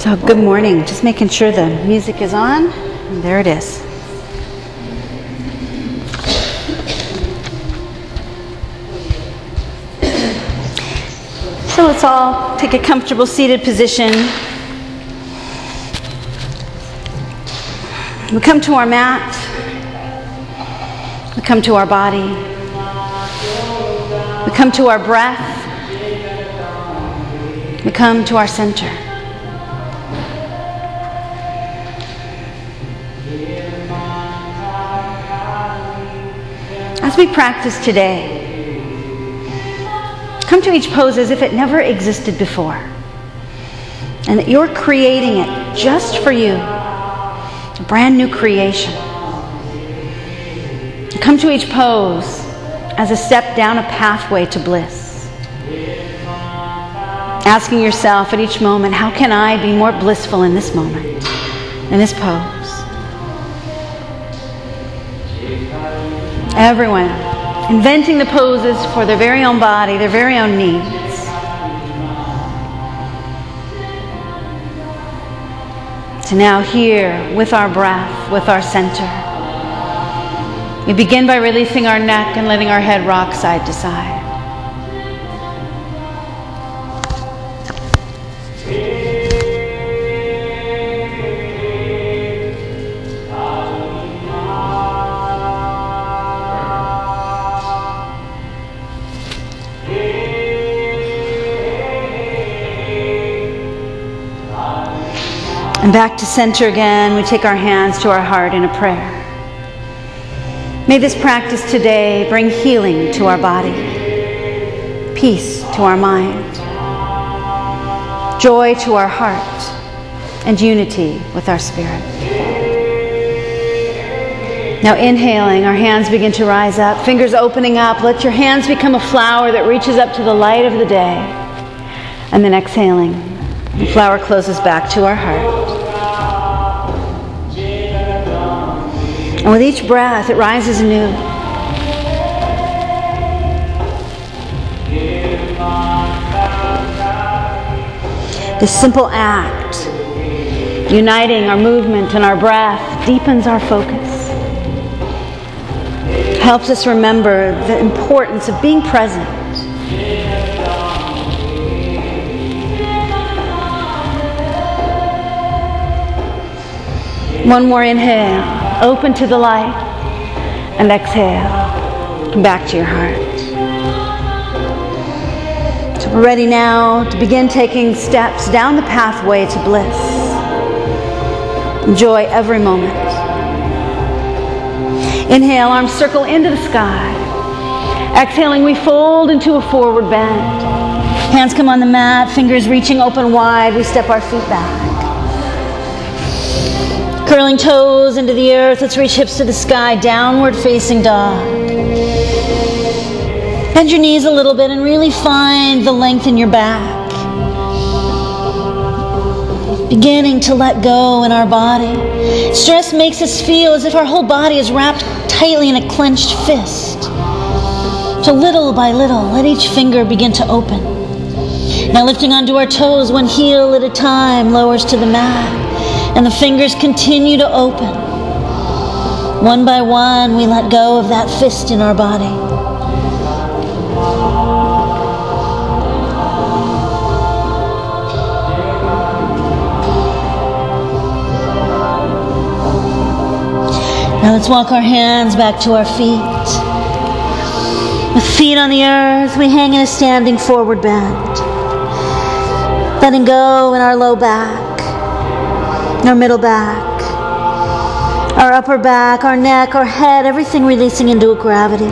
So good morning. Just making sure the music is on. And there it is. So let's all take a comfortable seated position. We come to our mat. We come to our body. We come to our breath. We come to our center. As we practice today, come to each pose as if it never existed before, and that you're creating it just for you, a brand new creation. Come to each pose as a step down a pathway to bliss, asking yourself at each moment, how can I be more blissful in this moment, in this pose? Everyone inventing the poses for their very own body, their very own needs. So now here, with our breath, with our center, we begin by releasing our neck and letting our head rock side to side. And back to center again, we take our hands to our heart in a prayer. May this practice today bring healing to our body, peace to our mind, joy to our heart, and unity with our spirit. Now inhaling, our hands begin to rise up, fingers opening up. Let your hands become a flower that reaches up to the light of the day. And then exhaling, the flower closes back to our heart. And with each breath, it rises anew. This simple act, uniting our movement and our breath, deepens our focus. Helps us remember the importance of being present. One more inhale. Open to the light, and exhale. Come back to your heart. So we're ready now to begin taking steps down the pathway to bliss. Enjoy every moment. Inhale, arms circle into the sky. Exhaling, we fold into a forward bend. Hands come on the mat, fingers reaching open wide. We step our feet back. Curling toes into the earth. Let's reach hips to the sky. Downward facing dog. Bend your knees a little bit and really find the length in your back. Beginning to let go in our body. Stress makes us feel as if our whole body is wrapped tightly in a clenched fist. So little by little, let each finger begin to open. Now lifting onto our toes, one heel at a time, lowers to the mat. And the fingers continue to open. One by one, we let go of that fist in our body. Now let's walk our hands back to our feet. With feet on the earth, we hang in a standing forward bend. Letting go in our low back. Our middle back, our upper back, our neck, our head, everything releasing into a gravity.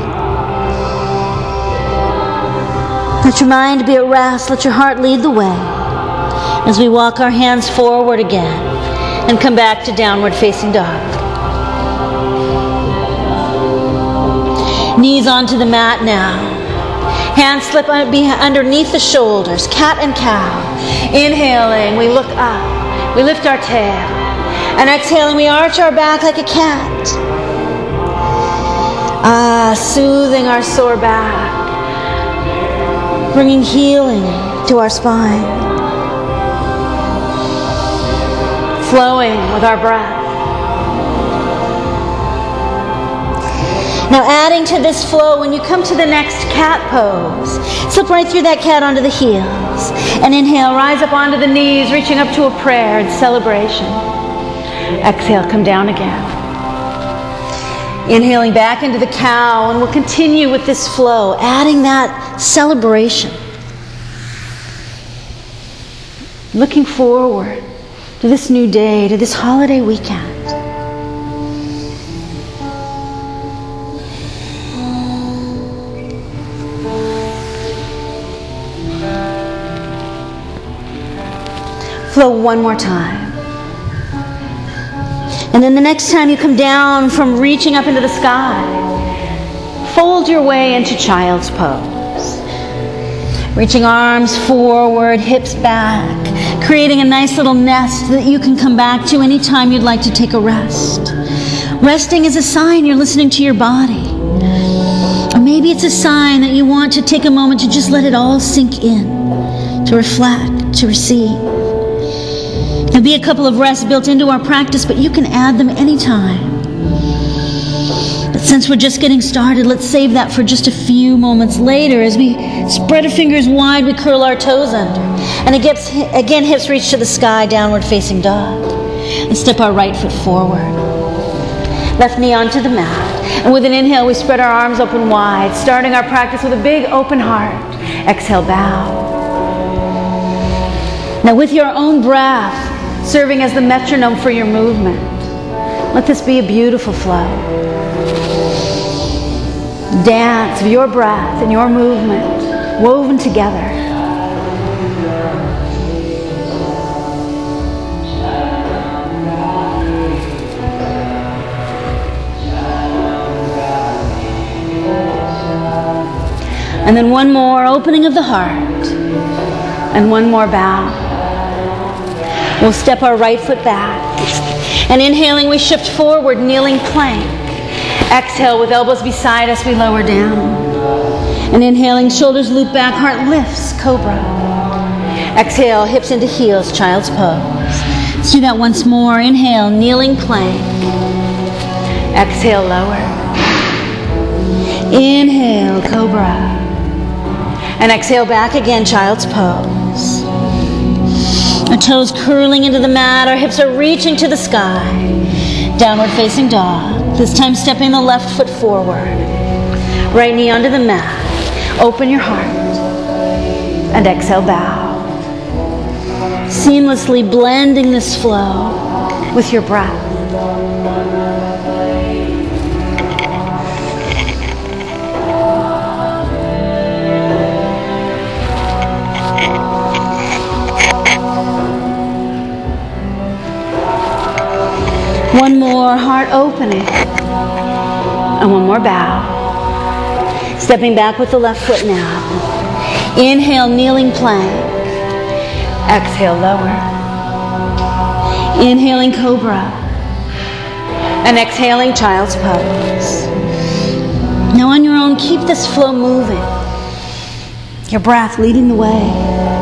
Let your mind be at rest. Let your heart lead the way as we walk our hands forward again and come back to downward facing dog. Knees onto the mat now. Hands slip underneath the shoulders, cat and cow. Inhaling, we look up. We lift our tail, and exhaling, we arch our back like a cat. Soothing our sore back, bringing healing to our spine. flowing with our breath. Now adding to this flow, when you come to the next cat pose, slip right through that cat onto the heels. And inhale, rise up onto the knees, reaching up to a prayer and celebration. Exhale, come down again. Inhaling back into the cow, and we'll continue with this flow, adding that celebration. Looking forward to this new day, to this holiday weekend. Flow one more time. And then the next time you come down from reaching up into the sky, fold your way into child's pose. Reaching arms forward, hips back, creating a nice little nest that you can come back to anytime you'd like to take a rest. Resting is a sign you're listening to your body. Or maybe it's a sign that you want to take a moment to just let it all sink in, to reflect, to receive. There'll be a couple of rests built into our practice, but you can add them anytime. But since we're just getting started, let's save that for just a few moments later. As we spread our fingers wide, we curl our toes under. And again, hips reach to the sky, downward facing dog. And step our right foot forward. Left knee onto the mat. And with an inhale, we spread our arms open wide, starting our practice with a big open heart. Exhale, bow. Now with your own breath serving as the metronome for your movement, let this be a beautiful flow. Dance of your breath and your movement woven together. And then one more opening of the heart and one more bow. We'll step our right foot back. And inhaling, we shift forward, kneeling plank. Exhale, with elbows beside us, we lower down. And inhaling, shoulders loop back, heart lifts, cobra. Exhale, hips into heels, child's pose. Let's do that once more. Inhale, kneeling plank. Exhale, lower. Inhale, cobra. And exhale, back again, child's pose. Our toes curling into the mat, our hips are reaching to the sky. Downward facing dog. This time stepping the left foot forward. Right knee onto the mat. Open your heart. And exhale, bow. Seamlessly blending this flow with your breath. One more heart opening. And one more bow. Stepping back with the left foot now. Inhale, kneeling plank. Exhale, lower. Inhaling, cobra. And exhaling, child's pose. Now on your own, keep this flow moving. Your breath leading the way.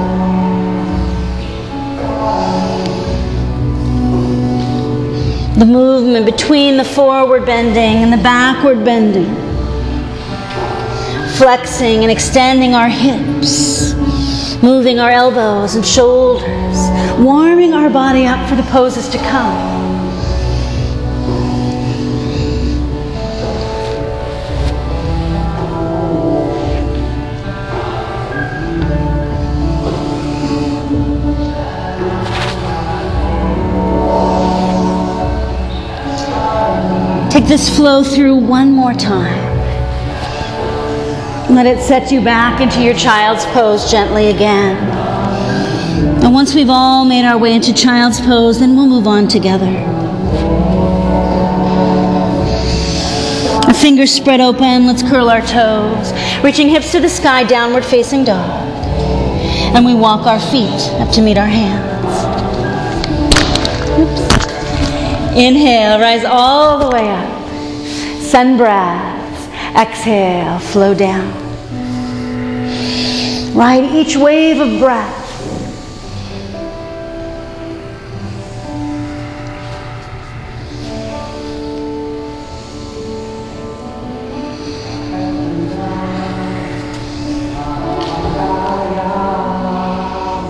The movement between the forward bending and the backward bending. Flexing and extending our hips. Moving our elbows and shoulders. Warming our body up for the poses to come. Take this flow through one more time. Let it set you back into your child's pose gently again. And once we've all made our way into child's pose, then we'll move on together. Our fingers spread open, let's curl our toes. Reaching hips to the sky, downward facing dog. And we walk our feet up to meet our hands. Oops. Inhale, rise all the way up. Sun breaths. Exhale, flow down. Ride each wave of breath.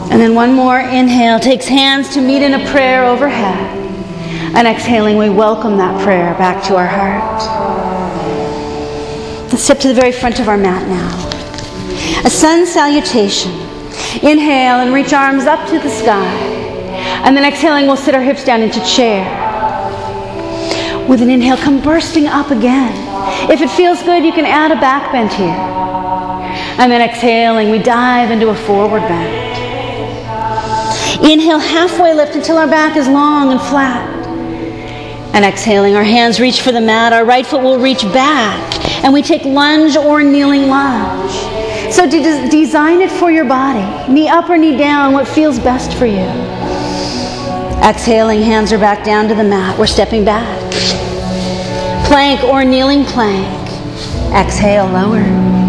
And then one more inhale takes hands to meet in a prayer overhead. And exhaling, we welcome that prayer back to our heart. Let's step to the very front of our mat now. A sun salutation. Inhale and reach arms up to the sky. And then exhaling, we'll sit our hips down into chair. With an inhale, come bursting up again. If it feels good, you can add a back bend here. And then exhaling, we dive into a forward bend. Inhale, halfway lift until our back is long and flat. And exhaling, our hands reach for the mat. Our right foot will reach back. And we take lunge or kneeling lunge. So design it for your body. Knee up or knee down, what feels best for you. Exhaling, hands are back down to the mat. We're stepping back. Plank or kneeling plank. Exhale, lower.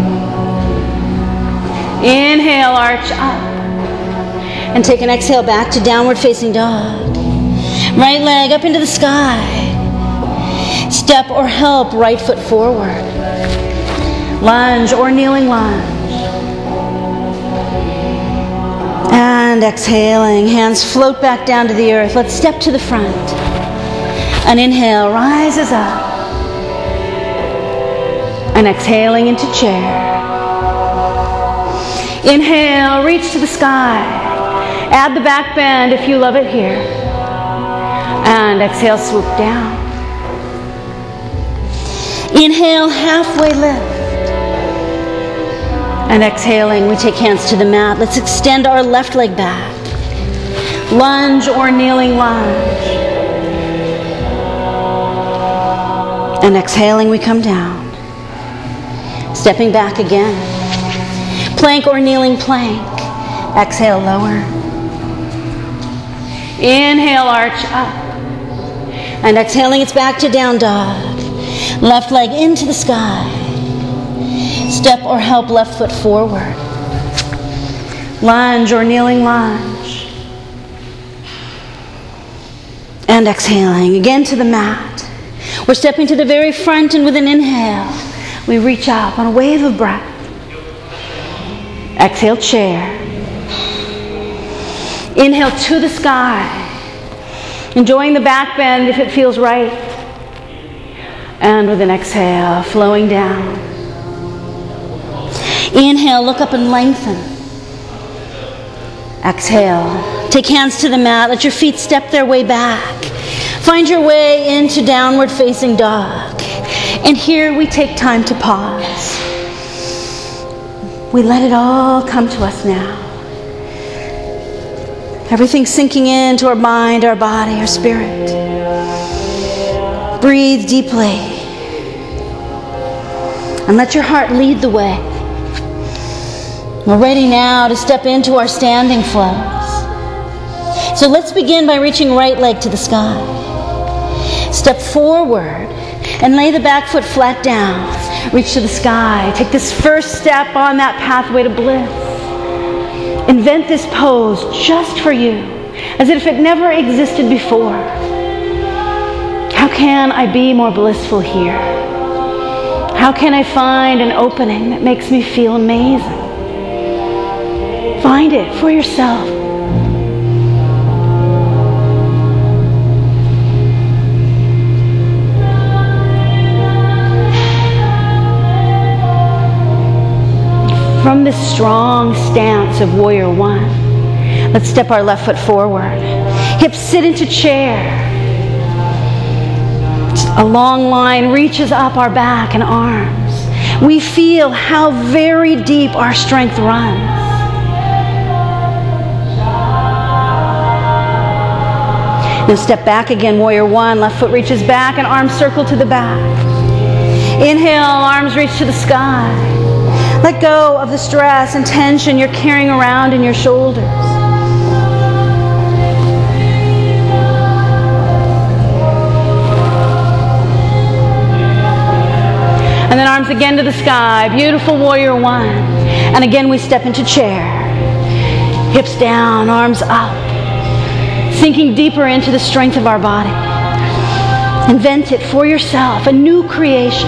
Inhale, arch up. And take an exhale back to downward facing dog. Right leg up into the sky. Step or help right foot forward. Lunge or kneeling lunge. And exhaling, hands float back down to the earth. Let's step to the front. An inhale rises up. And exhaling into chair. Inhale, reach to the sky. Add the back bend if you love it here. And exhale, swoop down. Inhale, halfway lift. And exhaling, we take hands to the mat. Let's extend our left leg back. Lunge or kneeling lunge. And exhaling, we come down. Stepping back again. Plank or kneeling plank. Exhale, lower. Inhale, arch up. And exhaling, it's back to down dog. Left leg into the sky. Step or help left foot forward. Lunge or kneeling lunge. And exhaling, again to the mat. We're stepping to the very front, and with an inhale, we reach up on a wave of breath. Exhale, chair. Inhale to the sky. Enjoying the back bend if it feels right. And with an exhale, flowing down. Inhale, look up and lengthen. Exhale, take hands to the mat. Let your feet step their way back. Find your way into downward facing dog. And here we take time to pause. We let it all come to us now. Everything sinking into our mind, our body, our spirit. Breathe deeply. And let your heart lead the way. We're ready now to step into our standing flows. So let's begin by reaching right leg to the sky. Step forward and lay the back foot flat down. Reach to the sky. Take this first step on that pathway to bliss. Invent this pose just for you, as if it never existed before. How can I be more blissful here? How can I find an opening that makes me feel amazing? Find it for yourself. From this strong stance of Warrior One, let's step our left foot forward. Hips sit into chair. A long line reaches up our back and arms. We feel how very deep our strength runs. Now step back again, Warrior One. Left foot reaches back and arms circle to the back. Inhale, arms reach to the sky. Let go of the stress and tension you're carrying around in your shoulders. And then arms again to the sky. Beautiful Warrior One. And again we step into chair. Hips down, arms up. Sinking deeper into the strength of our body. Invent it for yourself, a new creation.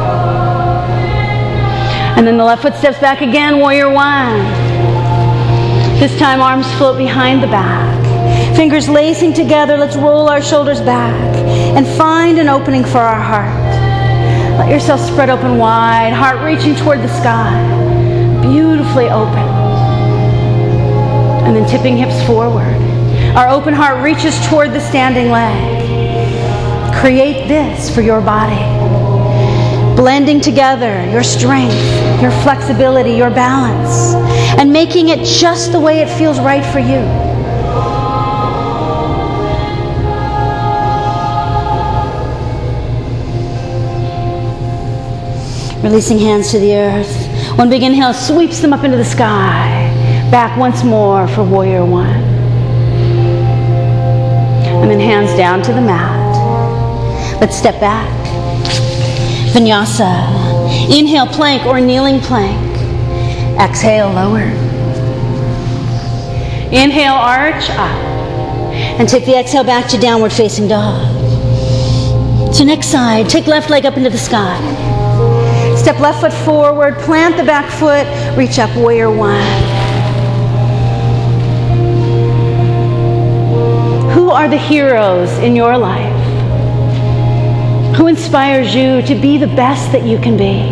And then the left foot steps back again, Warrior One. This time, arms float behind the back. Fingers lacing together, let's roll our shoulders back and find an opening for our heart. Let yourself spread open wide, heart reaching toward the sky, beautifully open. And then tipping hips forward. Our open heart reaches toward the standing leg. Create this for your body. Blending together your strength, your flexibility, your balance, and making it just the way it feels right for you. Releasing hands to the earth. One big inhale sweeps them up into the sky. Back once more for warrior one. And then hands down to the mat. Let's step back. Vinyasa. Inhale, plank or kneeling plank. Exhale, lower. Inhale, arch up. And take the exhale back to downward facing dog. So next side, take left leg up into the sky. Step left foot forward, plant the back foot, reach up, warrior one. Who are the heroes in your life? Who inspires you to be the best that you can be?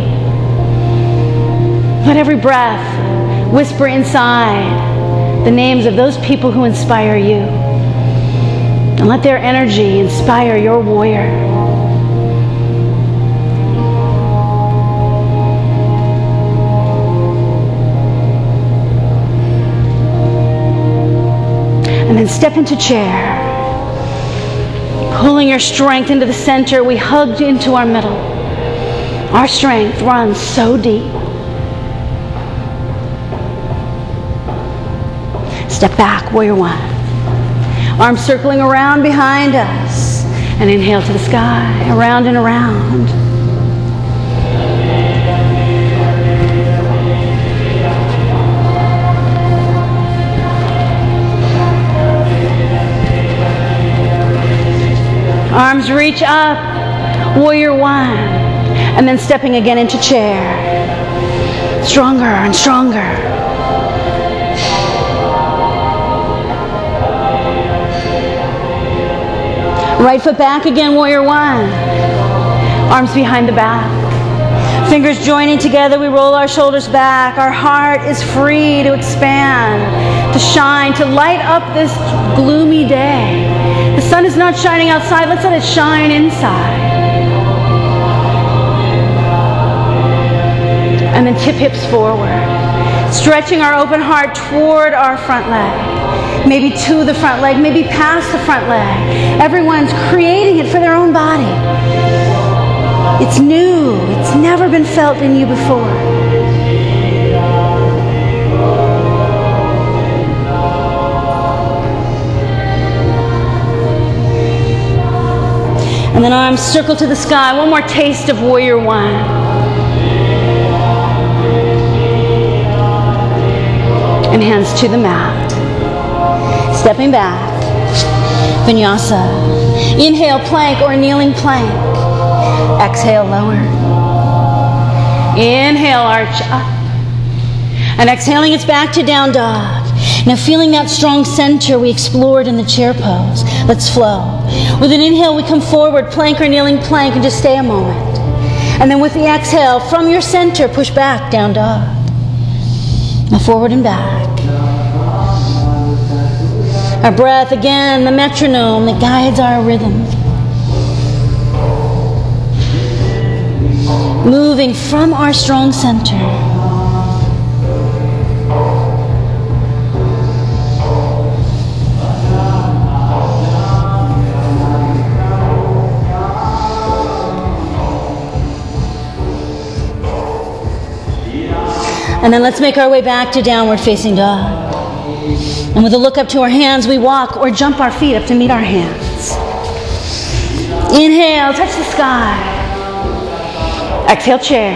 Let every breath whisper inside the names of those people who inspire you. And let their energy inspire your warrior. And then step into chair. Pulling your strength into the center, we hugged into our middle. Our strength runs so deep. Step back, warrior one. Arms circling around behind us. And inhale to the sky, around and around. Arms reach up, warrior one, and then stepping again into chair. Stronger and stronger. Right foot back again, warrior one. Arms behind the back. Fingers joining together, we roll our shoulders back. Our heart is free to expand, to shine, to light up this gloomy day. The sun is not shining outside, let's let it shine inside. And then tip hips forward, stretching our open heart toward our front leg. Maybe to the front leg, maybe past the front leg. Everyone's creating it for their own body. It's new, it's never been felt in you before. And then arms circle to the sky. One more taste of warrior one. And hands to the mat. Stepping back. Vinyasa. Inhale, plank or kneeling plank. Exhale, lower. Inhale, arch up. And exhaling, it's back to down dog. Now feeling that strong center we explored in the chair pose. Let's flow. With an inhale, we come forward, plank or kneeling plank, and just stay a moment. And then with the exhale, from your center, push back, down dog. Now forward and back. Our breath, again, the metronome that guides our rhythm. Moving from our strong center. And then let's make our way back to downward facing dog. And with a look up to our hands, we walk or jump our feet up to meet our hands. Inhale, touch the sky. Exhale, chair.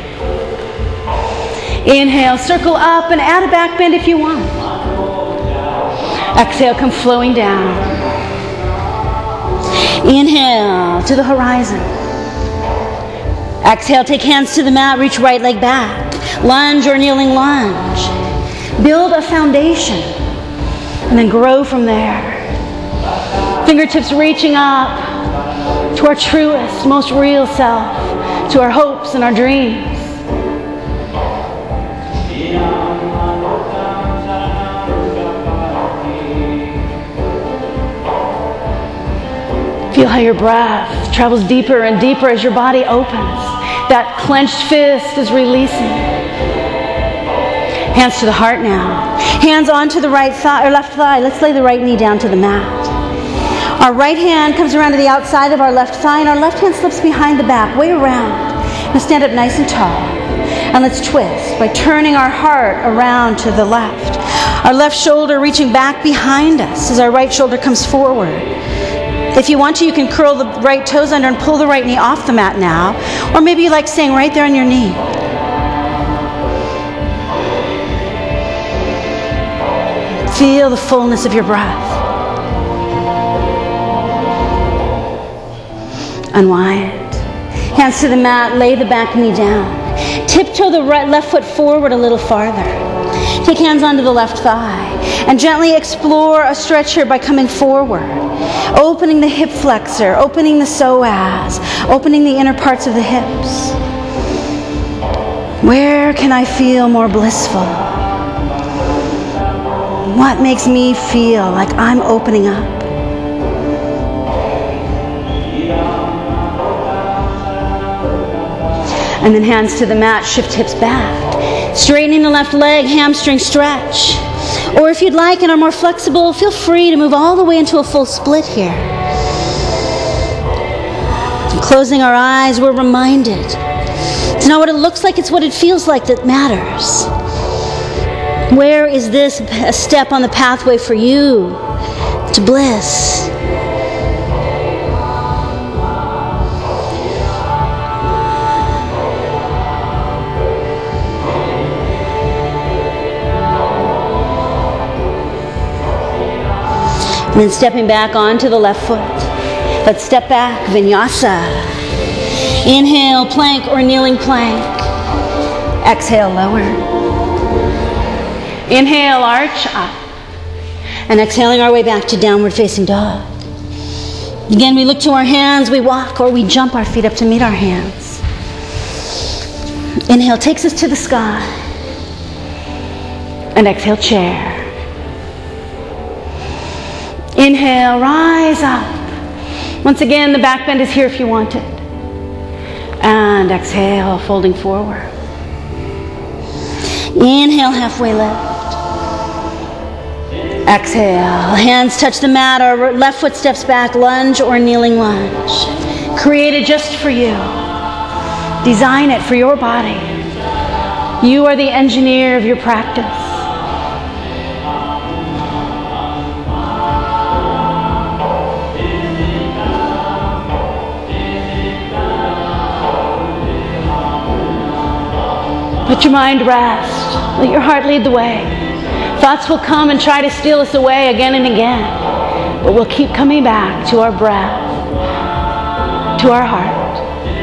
Inhale, circle up and add a back bend if you want. Exhale, come flowing down. Inhale to the horizon. Exhale, take hands to the mat, reach right leg back. Lunge or kneeling lunge. Build a foundation and then grow from there. Fingertips reaching up to our truest, most real self, to our hopes and our dreams. Feel how your breath travels deeper and deeper as your body opens. That clenched fist is releasing. Hands to the heart now. Hands onto the right thigh or left thigh. Let's lay the right knee down to the mat. Our right hand comes around to the outside of our left thigh, and our left hand slips behind the back, way around. Now stand up nice and tall. And let's twist by turning our heart around to the left. Our left shoulder reaching back behind us as our right shoulder comes forward. If you want to, you can curl the right toes under and pull the right knee off the mat now. Or maybe you like staying right there on your knee. Feel the fullness of your breath. Unwind. Hands to the mat, lay the back knee down. Tiptoe the left foot forward a little farther. Take hands onto the left thigh and gently explore a stretch here by coming forward. Opening the hip flexor, opening the psoas, opening the inner parts of the hips. Where can I feel more blissful? What makes me feel like I'm opening up? And then hands to the mat, shift hips back. Straightening the left leg, hamstring stretch. Or if you'd like and are more flexible, feel free to move all the way into a full split here. And closing our eyes, we're reminded it's not what it looks like, it's what it feels like that matters. Where is this a step on the pathway for you to bliss? And then stepping back onto the left foot. Let's step back, vinyasa. Inhale, plank or kneeling plank. Exhale, lower. Inhale, arch up. And exhaling our way back to downward facing dog. Again, we look to our hands, we walk or we jump our feet up to meet our hands. Inhale takes us to the sky. And exhale, chair. Inhale, rise up. Once again, the back bend is here if you want it. And exhale, folding forward. Inhale, halfway lift. Exhale, hands touch the mat, our left foot steps back, lunge or kneeling lunge. Created just for you. Design it for your body. You are the engineer of your practice. Let your mind rest. Let your heart lead the way. Thoughts will come and try to steal us away again and again. But we'll keep coming back to our breath, to our heart.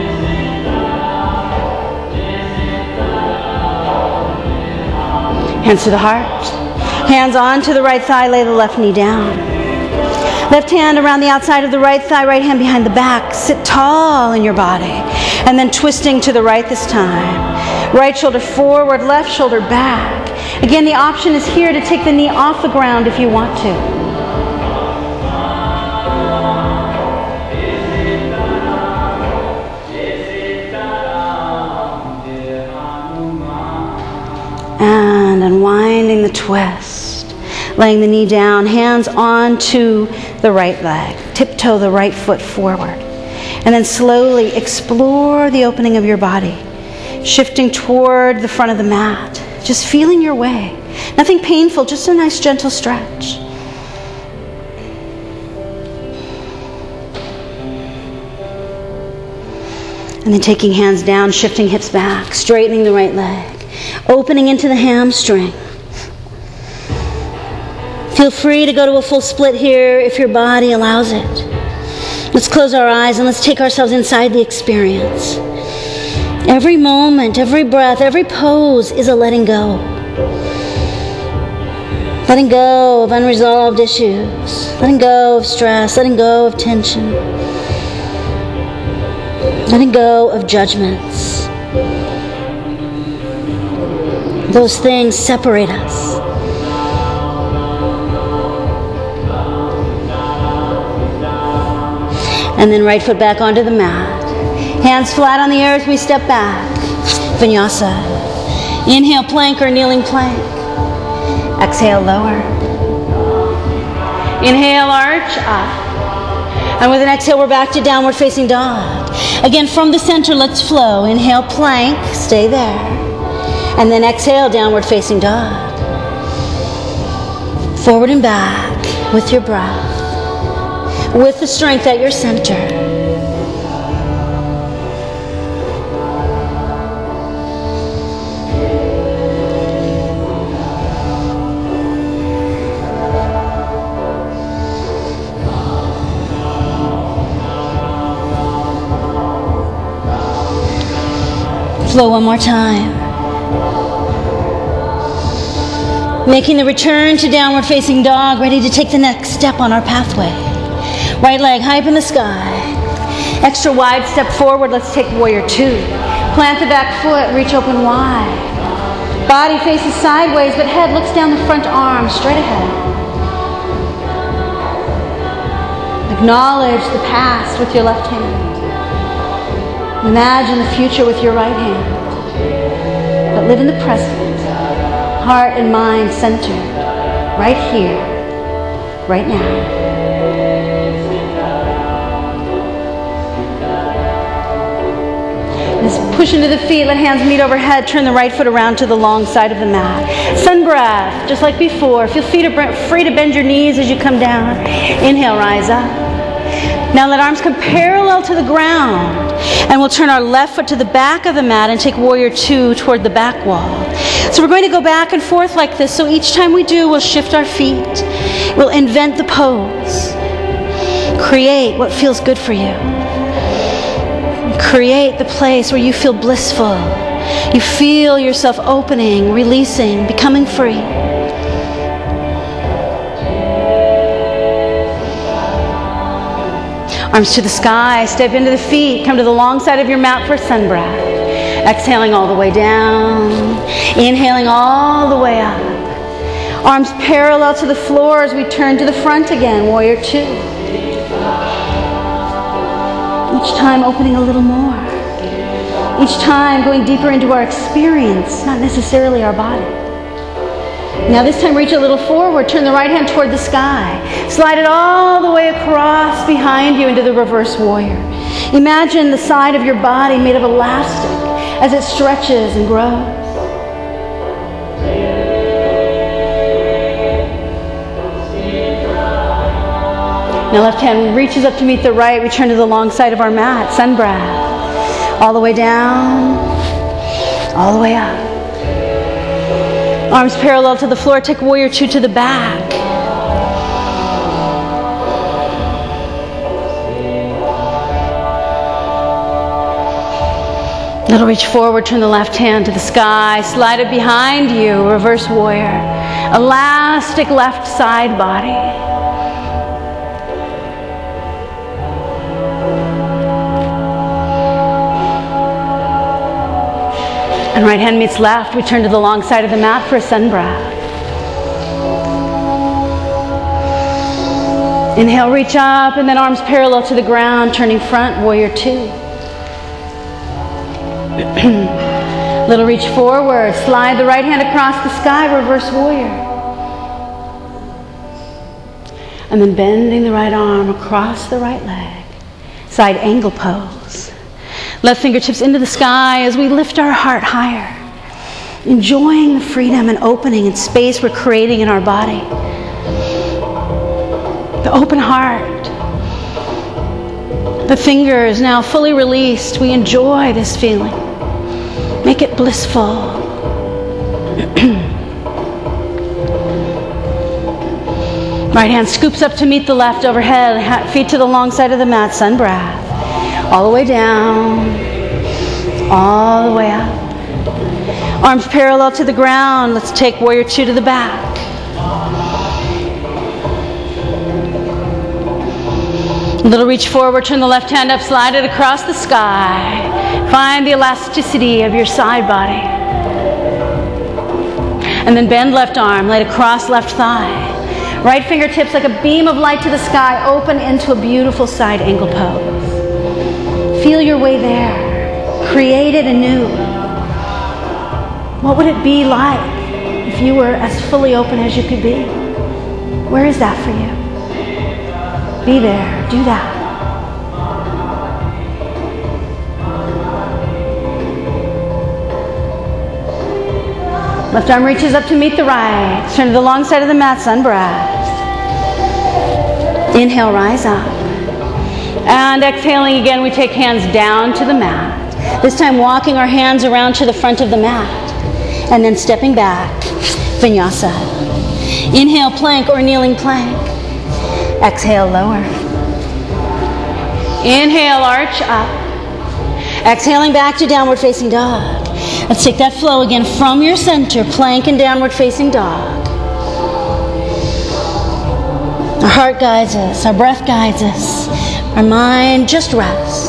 Hands to the heart. Hands on to the right thigh. Lay the left knee down. Left hand around the outside of the right thigh. Right hand behind the back. Sit tall in your body. And then twisting to the right this time. Right shoulder forward, left shoulder back. Again, the option is here to take the knee off the ground if you want to. And unwinding the twist. Laying the knee down, hands onto the right leg. Tiptoe the right foot forward. And then slowly explore the opening of your body. Shifting toward the front of the mat. Just feeling your way. Nothing painful, just a nice gentle stretch. And then taking hands down, shifting hips back, straightening the right leg. Opening into the hamstring. Feel free to go to a full split here if your body allows it. Let's close our eyes and let's take ourselves inside the experience. Every moment, every breath, every pose is a letting go. Letting go of unresolved issues. Letting go of stress. Letting go of tension. Letting go of judgments. Those things separate us. And then right foot back onto the mat. Hands flat on the earth, we step back. Vinyasa. Inhale, plank or kneeling plank. Exhale, lower. Inhale, arch, up. And with an exhale, we're back to downward facing dog. Again, from the center, let's flow. Inhale, plank, stay there. And then exhale, downward facing dog. Forward and back with your breath. With the strength at your center. Flow one more time. Making the return to downward facing dog, ready to take the next step on our pathway. Right leg high up in the sky. Extra wide step forward. Let's take warrior two. Plant the back foot, reach open wide. Body faces sideways, but head looks down the front arm, straight ahead. Acknowledge the past with your left hand. Imagine the future with your right hand. But live in the present, heart and mind centered, right here, right now. Just push into the feet, let hands meet overhead, turn the right foot around to the long side of the mat. Sun breath, just like before. Feel free to bend your knees as you come down. Inhale, rise up. Now let arms come parallel to the ground. And we'll turn our left foot to the back of the mat and take warrior two toward the back wall. So we're going to go back and forth like this. So each time we do, we'll shift our feet. We'll invent the pose. Create what feels good for you. Create the place where you feel blissful. You feel yourself opening, releasing, becoming free. Arms to the sky, step into the feet, come to the long side of your mat for sun breath. Exhaling all the way down, inhaling all the way up. Arms parallel to the floor as we turn to the front again, warrior two. Each time opening a little more. Each time going deeper into our experience, not necessarily our body. Now this time reach a little forward, turn the right hand toward the sky. Slide it all the way across behind you into the reverse warrior. Imagine the side of your body made of elastic as it stretches and grows. Now left hand reaches up to meet the right. We turn to the long side of our mat, sun breath. All the way down, all the way up. Arms parallel to the floor, take warrior two to the back. Little reach forward, turn the left hand to the sky, slide it behind you, reverse warrior. Elastic left side body. And right hand meets left. We turn to the long side of the mat for a sun breath. Inhale, reach up, and then arms parallel to the ground, turning front, warrior two. Little reach forward, slide the right hand across the sky, reverse warrior. And then bending the right arm across the right leg, side angle pose. Left fingertips into the sky as we lift our heart higher, enjoying the freedom and opening and space we're creating in our body. The open heart. The fingers now fully released. We enjoy this feeling. Make it blissful. Right hand scoops up to meet the left overhead, feet to the long side of the mat, sun breath. All the way down, all the way up. Arms parallel to the ground. Let's take warrior two to the back. A little reach forward, turn the left hand up, slide it across the sky. Find the elasticity of your side body. And then bend left arm, lay it across left thigh. Right fingertips like a beam of light to the sky, open into a beautiful side angle pose. Feel your way there. Create it anew. What would it be like if you were as fully open as you could be? Where is that for you? Be there. Do that. Left arm reaches up to meet the right. Turn to the long side of the mat, sun breath. Inhale, rise up. And exhaling again, we take hands down to the mat. This time walking our hands around to the front of the mat. And then stepping back, vinyasa. Inhale, plank or kneeling plank. Exhale, lower. Inhale, arch up. Exhaling back to downward facing dog. Let's take that flow again from your center, plank and downward facing dog. Our heart guides us, our breath guides us, our mind just rests.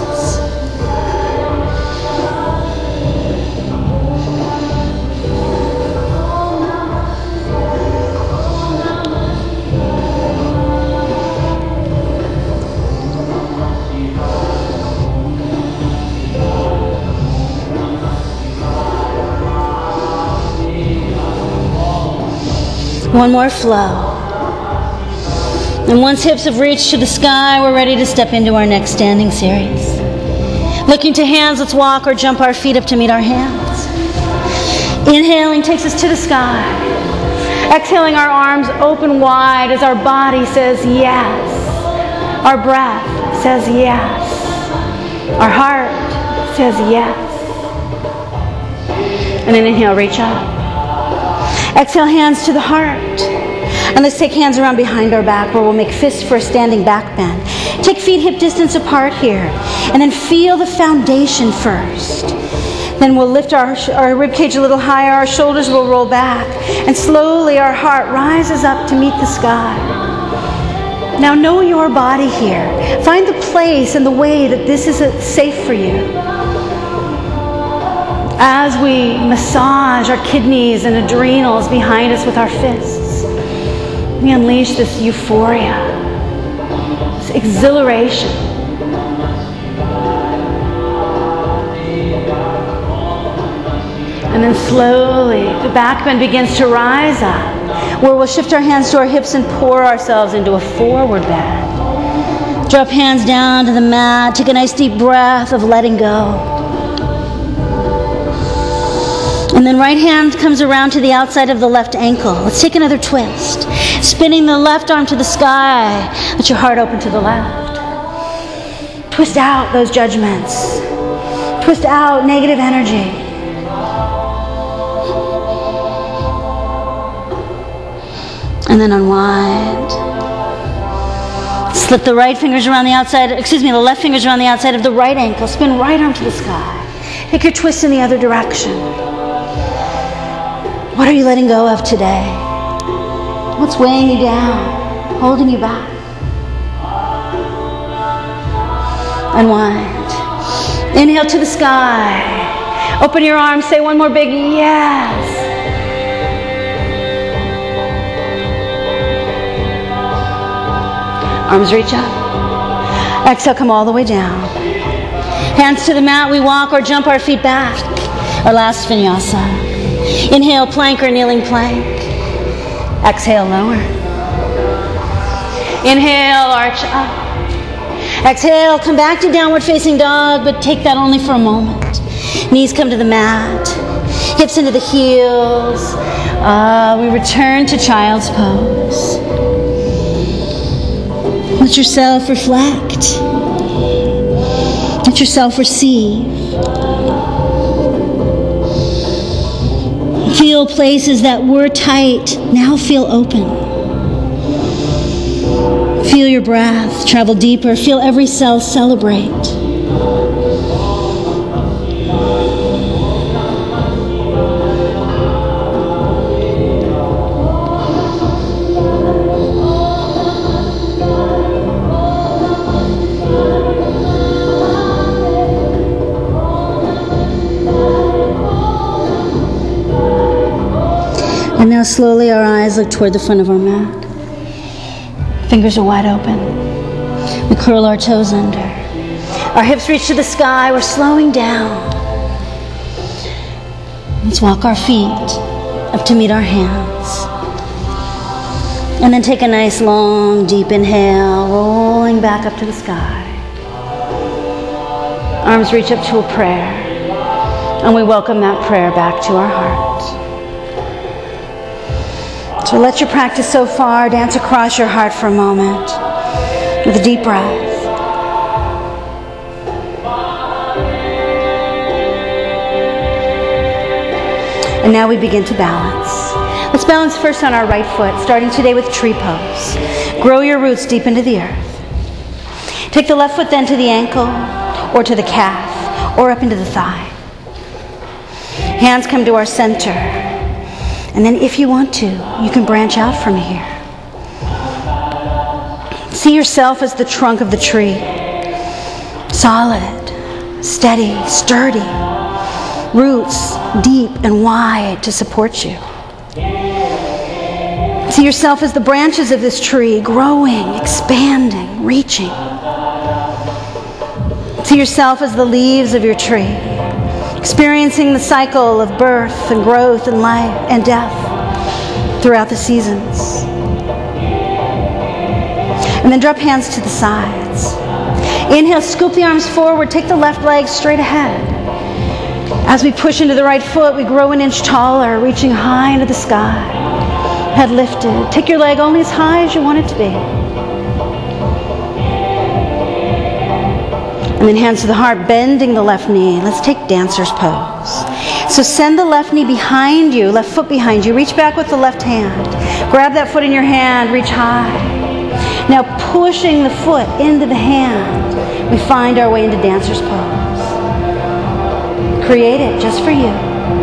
One more flow. And once hips have reached to the sky, we're ready to step into our next standing series. Looking to hands, let's walk or jump our feet up to meet our hands. Inhaling takes us to the sky. Exhaling, our arms open wide as our body says yes. Our breath says yes. Our heart says yes. And then inhale, reach up. Exhale, hands to the heart. And let's take hands around behind our back where we'll make fists for a standing back bend. Take feet hip distance apart here. And then feel the foundation first. Then we'll lift our ribcage a little higher. Our shoulders will roll back. And slowly our heart rises up to meet the sky. Now know your body here. Find the place and the way that this is safe for you. As we massage our kidneys and adrenals behind us with our fists, we unleash this euphoria, this exhilaration. And then slowly, the back bend begins to rise up, where we'll shift our hands to our hips and pour ourselves into a forward bend. Drop hands down to the mat. Take a nice deep breath of letting go. And then right hand comes around to the outside of the left ankle. Let's take another twist. Spinning the left arm to the sky. Let your heart open to the left. Twist out those judgments. Twist out negative energy. And then unwind. Slip the right fingers around the outside, the left fingers around the outside of the right ankle. Spin right arm to the sky. Take your twist in the other direction. What are you letting go of today? What's weighing you down, holding you back? Unwind. Inhale to the sky. Open your arms, say one more big yes. Arms reach up. Exhale, come all the way down. Hands to the mat, we walk or jump our feet back. Our last vinyasa. Inhale, plank or kneeling plank. Exhale, lower. Inhale, arch up. Exhale, come back to downward facing dog, but take that only for a moment. Knees come to the mat. Hips into the heels. We return to child's pose. Let yourself reflect. Let yourself receive. Feel places that were tight, now feel open. Feel your breath travel deeper. Feel every cell celebrate. And now slowly our eyes look toward the front of our mat. Fingers are wide open. We curl our toes under. Our hips reach to the sky. We're slowing down. Let's walk our feet up to meet our hands. And then take a nice long deep inhale, rolling back up to the sky. Arms reach up to a prayer. And we welcome that prayer back to our heart. So let your practice so far dance across your heart for a moment with a deep breath. And now we begin to balance. Let's balance first on our right foot, starting today with tree pose. Grow your roots deep into the earth. Take the left foot then to the ankle, or to the calf, or up into the thigh. Hands come to our center. And then if you want to, you can branch out from here. See yourself as the trunk of the tree. Solid, steady, sturdy. Roots deep and wide to support you. See yourself as the branches of this tree, growing, expanding, reaching. See yourself as the leaves of your tree, experiencing the cycle of birth and growth and life and death throughout the seasons. And then drop hands to the sides. Inhale, scoop the arms forward, take the left leg straight ahead. As we push into the right foot, we grow an inch taller, reaching high into the sky. Head lifted. Take your leg only as high as you want it to be. And then hands to the heart, bending the left knee. Let's take dancer's pose. So send the left knee behind you, left foot behind you. Reach back with the left hand. Grab that foot in your hand, reach high. Now pushing the foot into the hand, we find our way into dancer's pose. Create it just for you.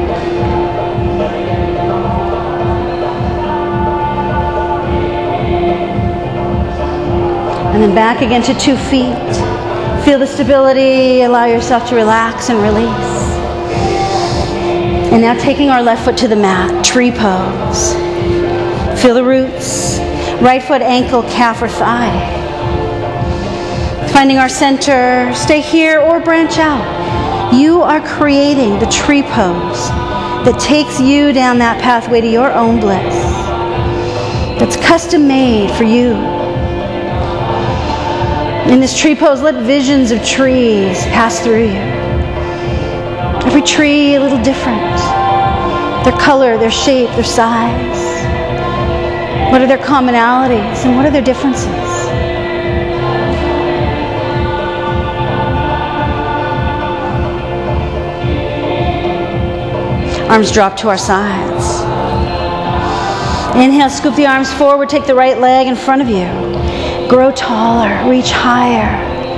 And then back again to 2 feet. Feel the stability. Allow yourself to relax and release. And now taking our left foot to the mat, tree pose. Feel the roots. Right foot, ankle, calf, or thigh. Finding our center. Stay here or branch out. You are creating the tree pose that takes you down that pathway to your own bliss. That's custom made for you. In this tree pose, let visions of trees pass through you. Every tree a little different. Their color, their shape, their size. What are their commonalities and what are their differences? Arms drop to our sides. Inhale, scoop the arms forward, take the right leg in front of you. Grow taller, reach higher.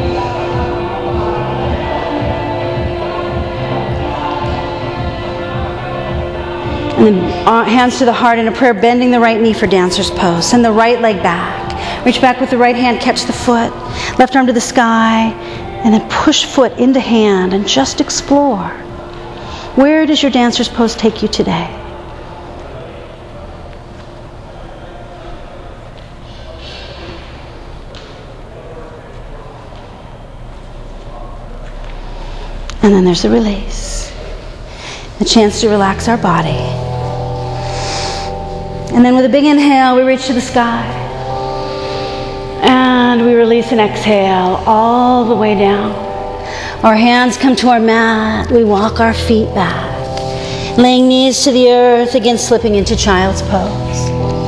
And then hands to the heart in a prayer, bending the right knee for dancer's pose. Send the right leg back. Reach back with the right hand, catch the foot. Left arm to the sky, and then push foot into hand and just explore. Where does your dancer's pose take you today? And then there's the release. A chance to relax our body. And then with a big inhale, we reach to the sky. And we release and exhale all the way down. Our hands come to our mat. We walk our feet back. Laying knees to the earth, again slipping into child's pose.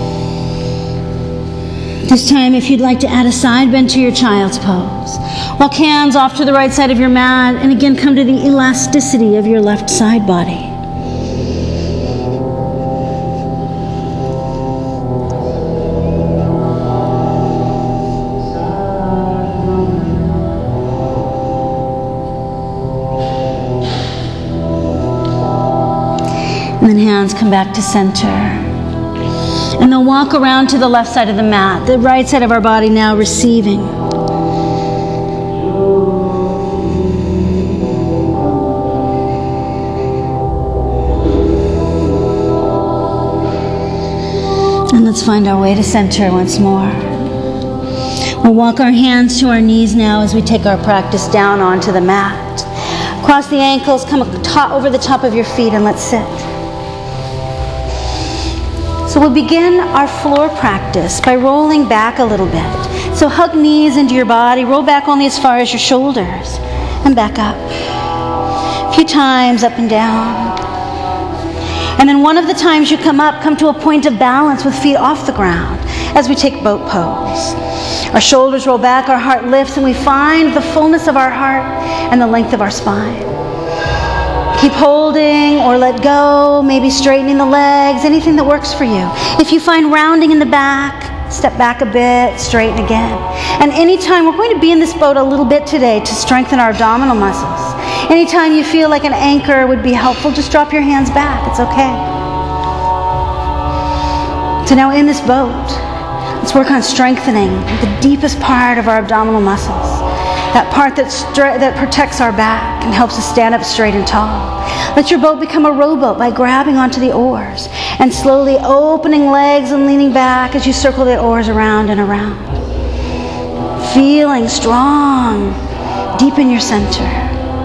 This time, if you'd like to add a side bend to your child's pose. Walk hands off to the right side of your mat, and again come to the elasticity of your left side body. And then hands come back to center. And then walk around to the left side of the mat, the right side of our body now receiving. And let's find our way to center once more. We'll walk our hands to our knees now as we take our practice down onto the mat. Cross the ankles, come over the top of your feet, and let's sit. So we'll begin our floor practice by rolling back a little bit. So hug knees into your body, roll back only as far as your shoulders, and back up. A few times up and down. And then one of the times you come up, come to a point of balance with feet off the ground as we take boat pose. Our shoulders roll back, our heart lifts, and we find the fullness of our heart and the length of our spine. Keep holding or let go, maybe straightening the legs, anything that works for you. If you find rounding in the back, step back a bit, straighten again. And anytime, we're going to be in this boat a little bit today to strengthen our abdominal muscles. Anytime you feel like an anchor would be helpful, just drop your hands back. It's okay. So now in this boat, let's work on strengthening the deepest part of our abdominal muscles. That part that protects our back and helps us stand up straight and tall. Let your boat become a rowboat by grabbing onto the oars and slowly opening legs and leaning back as you circle the oars around and around. Feeling strong deep in your center.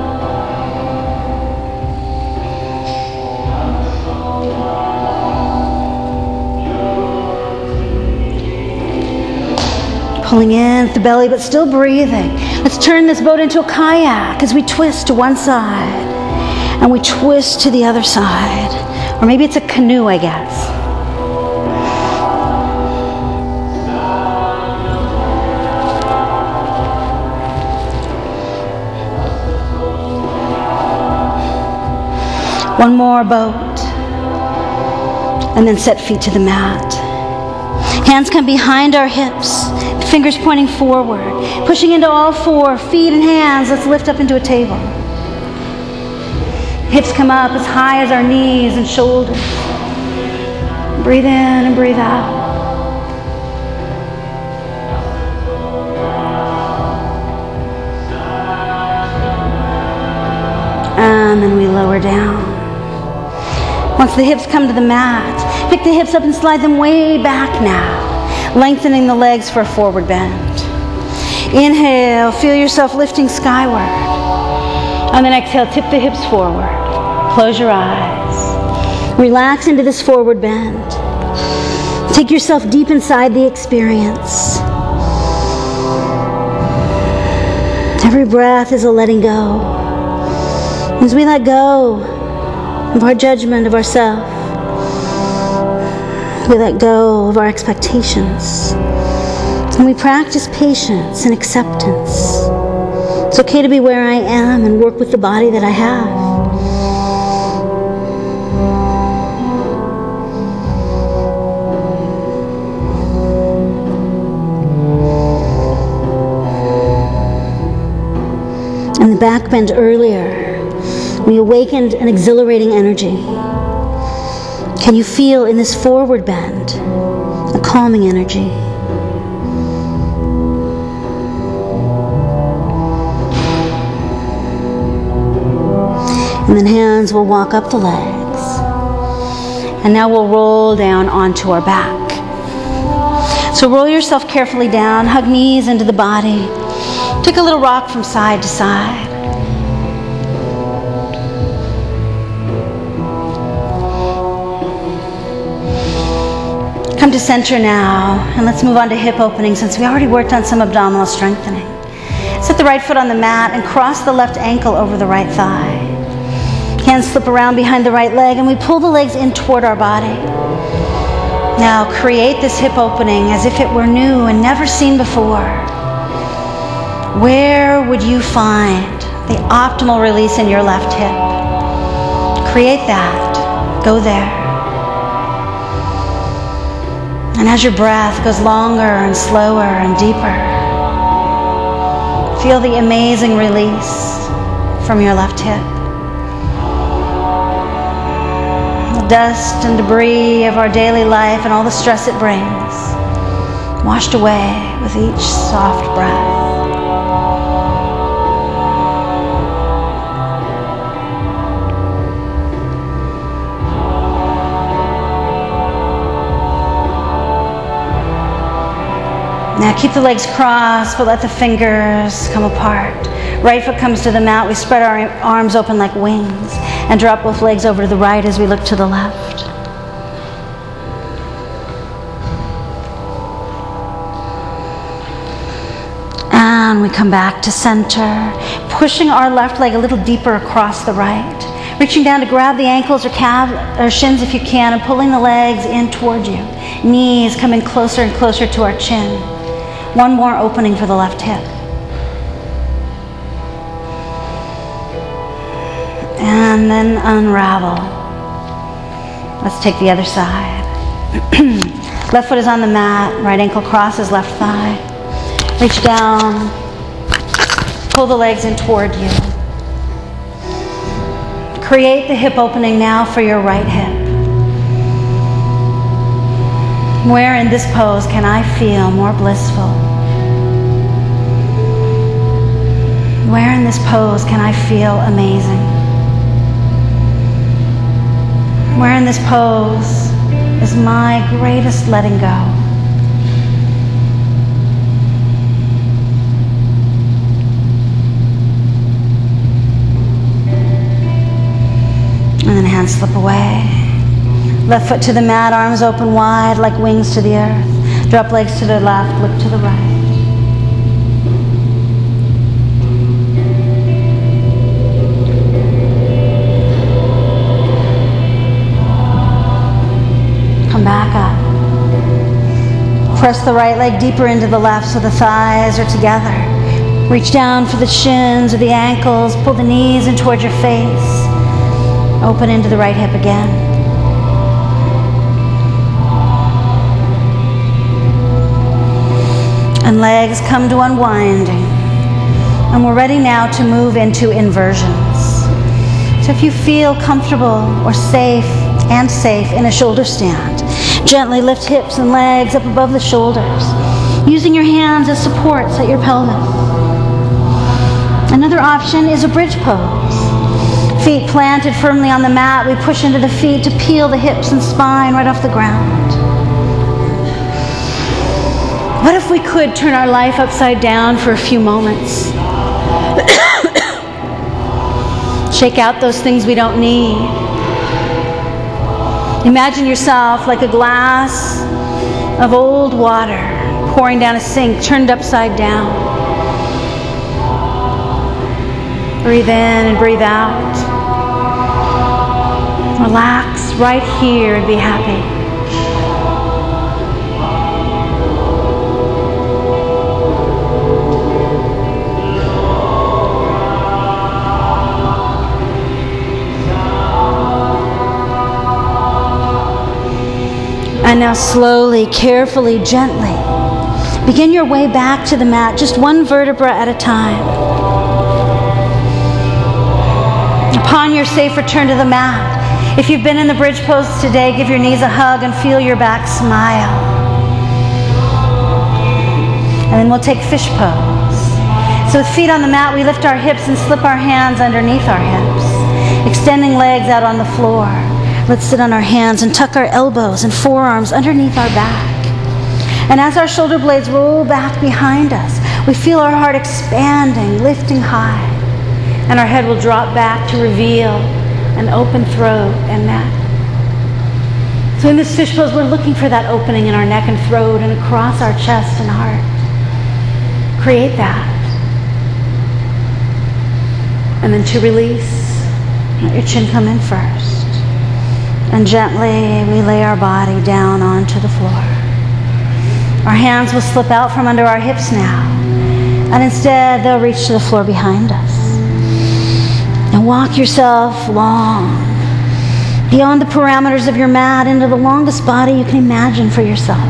Pulling in at the belly, but still breathing. Let's turn this boat into a kayak as we twist to one side and we twist to the other side. Or maybe it's a canoe, I guess. One more boat. And then set feet to the mat. Hands come behind our hips. Fingers pointing forward, pushing into all four, feet and hands. Let's lift up into a table. Hips come up as high as our knees and shoulders. Breathe in and breathe out. And then we lower down. Once the hips come to the mat, pick the hips up and slide them way back now. Lengthening the legs for a forward bend. Inhale, feel yourself lifting skyward. And then exhale, tip the hips forward. Close your eyes. Relax into this forward bend. Take yourself deep inside the experience. Every breath is a letting go. As we let go of our judgment of ourselves, we let go of our expectations. And we practice patience and acceptance. It's okay to be where I am and work with the body that I have. In the back bend earlier, we awakened an exhilarating energy. Can you feel in this forward bend a calming energy? And then hands will walk up the legs. And now we'll roll down onto our back. So roll yourself carefully down, hug knees into the body. Take a little rock from side to side. Come to center now, and let's move on to hip opening since we already worked on some abdominal strengthening. Set the right foot on the mat and cross the left ankle over the right thigh. Hands slip around behind the right leg and we pull the legs in toward our body. Now create this hip opening as if it were new and never seen before. Where would you find the optimal release in your left hip? Create that. Go there. And as your breath goes longer and slower and deeper, feel the amazing release from your left hip. The dust and debris of our daily life and all the stress it brings, washed away with each soft breath. Now keep the legs crossed, but let the fingers come apart. Right foot comes to the mat. We spread our arms open like wings and drop both legs over to the right as we look to the left. And we come back to center, pushing our left leg a little deeper across the right. Reaching down to grab the ankles or calves or shins if you can, and pulling the legs in toward you. Knees coming closer and closer to our chin. One more opening for the left hip. And then unravel. Let's take the other side. Left foot is on the mat, right ankle crosses left thigh. Reach down, pull the legs in toward you. Create the hip opening now for your right hip. Where in this pose can I feel more blissful? Where in this pose can I feel amazing? Where in this pose is my greatest letting go? And then hands slip away. Left foot to the mat, arms open wide like wings to the earth. Drop legs to the left, look to the right. Come back up. Press the right leg deeper into the left so the thighs are together. Reach down for the shins or the ankles. Pull the knees in towards your face. Open into the right hip again. And legs come to unwinding. And we're ready now to move into inversions. So if you feel comfortable or safe in a shoulder stand, gently lift hips and legs up above the shoulders, using your hands as supports at your pelvis. Another option is a bridge pose. Feet planted firmly on the mat, we push into the feet to peel the hips and spine right off the ground. What if we could turn our life upside down for a few moments? Shake out those things we don't need. Imagine yourself like a glass of old water pouring down a sink, turned upside down. Breathe in and breathe out. Relax right here and be happy. And now slowly, carefully, gently, begin your way back to the mat, just one vertebra at a time. Upon your safe return to the mat, if you've been in the bridge pose today, give your knees a hug and feel your back smile. And then we'll take fish pose. So with feet on the mat, we lift our hips and slip our hands underneath our hips, extending legs out on the floor. Let's sit on our hands and tuck our elbows and forearms underneath our back. And as our shoulder blades roll back behind us, we feel our heart expanding, lifting high. And our head will drop back to reveal an open throat and neck. So in this fish pose, we're looking for that opening in our neck and throat and across our chest and heart. Create that. And then to release, let your chin come in first. And gently, we lay our body down onto the floor. Our hands will slip out from under our hips now. And instead, they'll reach to the floor behind us. And walk yourself long, beyond the parameters of your mat, into the longest body you can imagine for yourself.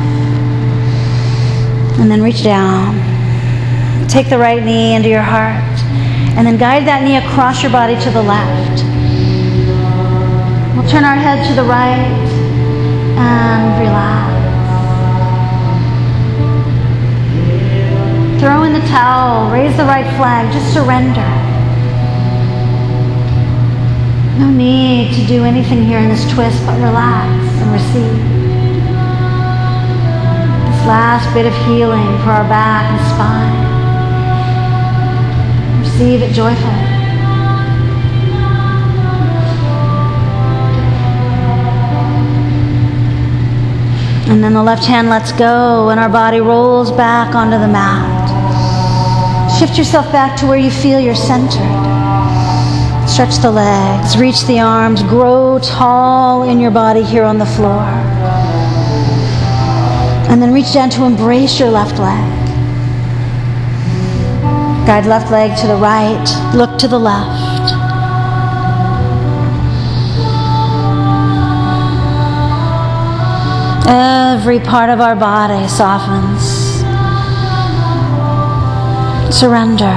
And then reach down. Take the right knee into your heart. And then guide that knee across your body to the left. We'll turn our head to the right and relax. Throw in the towel, raise the right flag, just surrender. No need to do anything here in this twist, but relax and receive. This last bit of healing for our back and spine. Receive it joyfully. And then the left hand lets go and our body rolls back onto the mat. Shift yourself back to where you feel you're centered. Stretch the legs, reach the arms, grow tall in your body here on the floor. And then reach down to embrace your left leg. Guide left leg to the right, look to the left. Every part of our body softens. Surrender.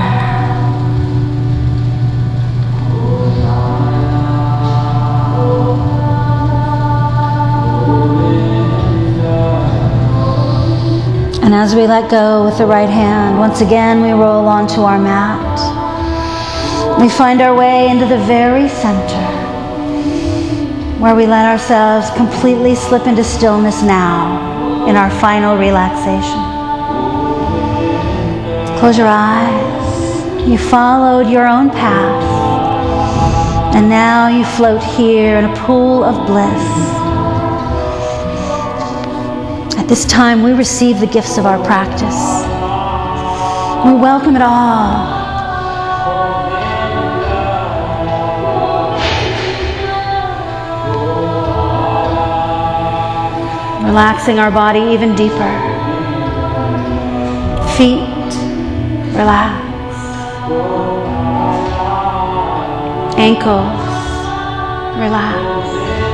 And as we let go with the right hand, once again we roll onto our mat. We find our way into the very center, where we let ourselves completely slip into stillness now in our final relaxation. Close your eyes. You followed your own path, and now you float here in a pool of bliss. At this time, we receive the gifts of our practice. We welcome it all. Relaxing our body even deeper. Feet, relax. Ankles, relax.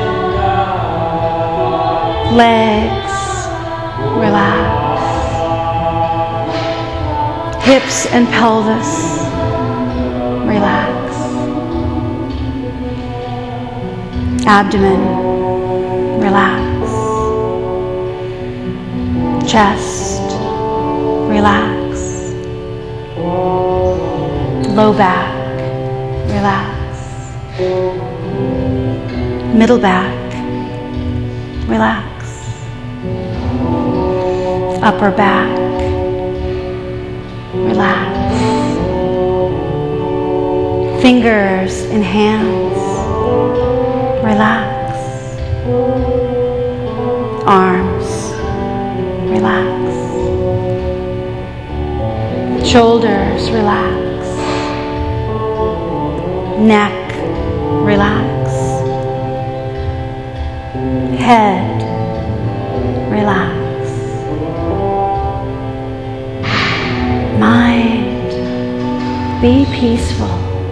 Legs, relax. Hips and pelvis, relax. Abdomen, relax. Chest, relax. Low back, relax. Middle back, relax. Upper back, relax. Fingers and hands, relax. Arms, relax. Shoulders, relax. Neck, relax. Head, relax. Mind, be peaceful.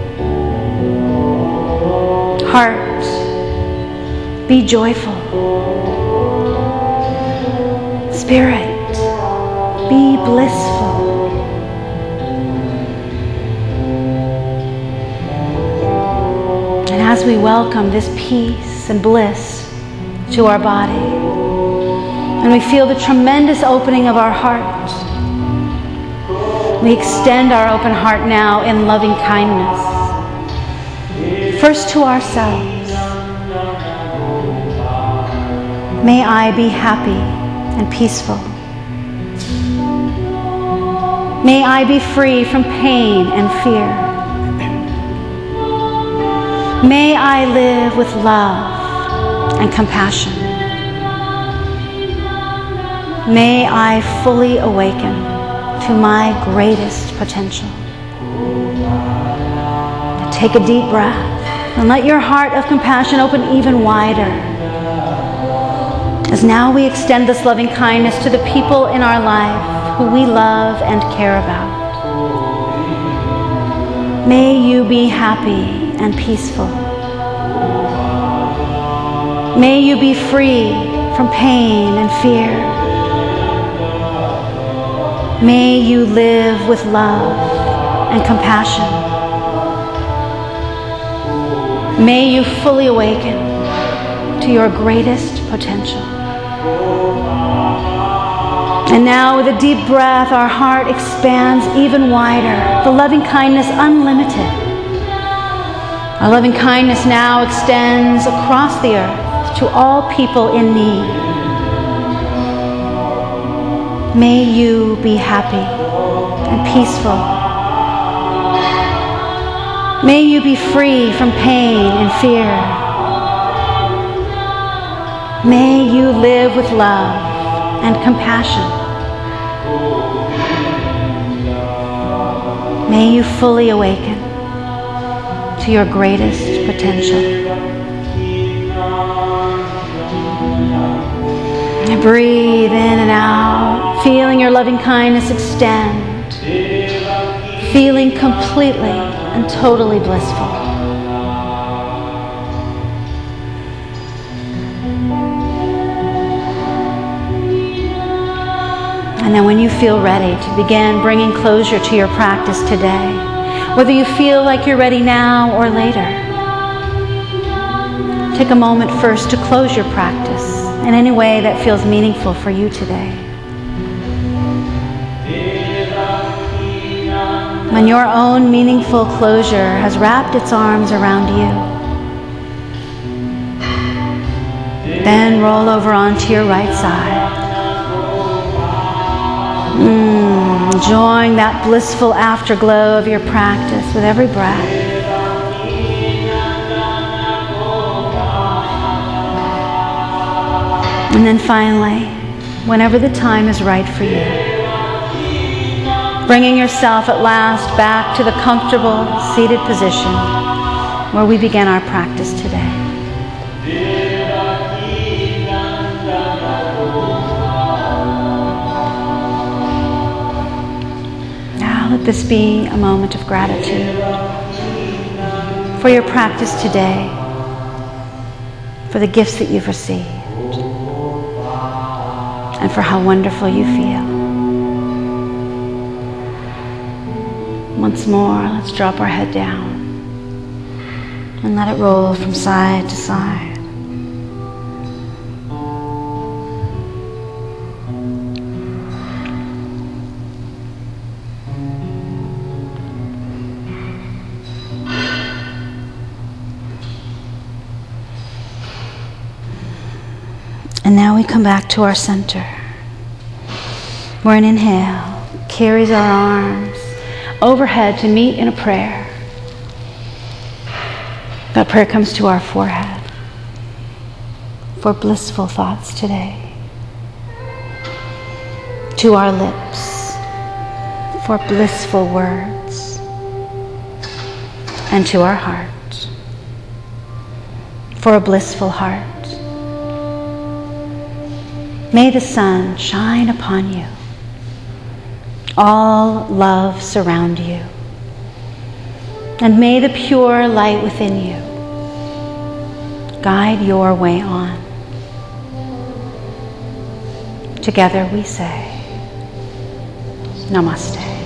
Heart, be joyful. Spirit, be blissful. And as we welcome this peace and bliss to our body, and we feel the tremendous opening of our heart, we extend our open heart now in loving kindness. First to ourselves. May I be happy and peaceful. May I be free from pain and fear. May I live with love and compassion. May I fully awaken to my greatest potential. Take a deep breath and let your heart of compassion open even wider. As now we extend this loving kindness to the people in our life who we love and care about. May you be happy and peaceful. May you be free from pain and fear. May you live with love and compassion. May you fully awaken to your greatest potential. And now with a deep breath, our heart expands even wider, the loving kindness unlimited. Our loving kindness now extends across the earth to all people in need. May you be happy and peaceful. May you be free from pain and fear. May you live with love and compassion. May you fully awaken to your greatest potential. Breathe in and out, feeling your loving kindness extend, feeling completely and totally blissful. And then when you feel ready to begin bringing closure to your practice today, whether you feel like you're ready now or later, take a moment first to close your practice in any way that feels meaningful for you today. When your own meaningful closure has wrapped its arms around you, then roll over onto your right side. Enjoying that blissful afterglow of your practice with every breath. And then finally, whenever the time is right for you, bringing yourself at last back to the comfortable seated position where we began our practice today. Now let this be a moment of gratitude for your practice today, for the gifts that you've received, and for how wonderful you feel. Once more, let's drop our head down and let it roll from side to side. And now we come back to our center, where an inhale carries our arms overhead to meet in a prayer. That prayer comes to our forehead for blissful thoughts today, to our lips for blissful words, and to our heart for a blissful heart. May the sun shine upon you. All love surround you. And may the pure light within you guide your way on. Together we say, Namaste.